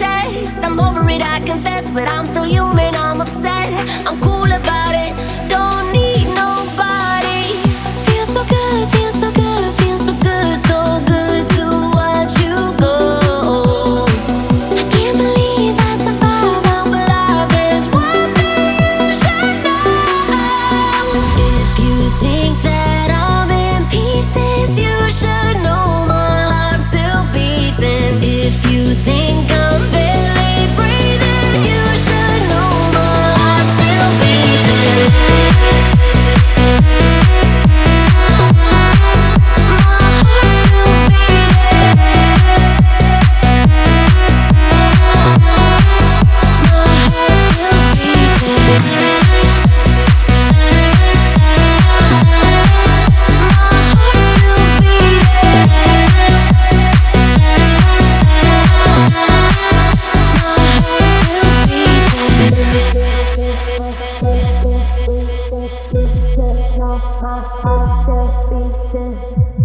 chest. I'm over it, I confess, but I'm still human, I'm upset. I'm cool about it, don't need nobody. Feels so good, feels so good, feels so good, so good to watch you go. I can't believe I survived, I'm alive. There's one thing you should know. If you think that I'm in pieces, you should know my heart's still beating. If you think I'm barely breathing, you should know my heart's still beating. My heart's still beating.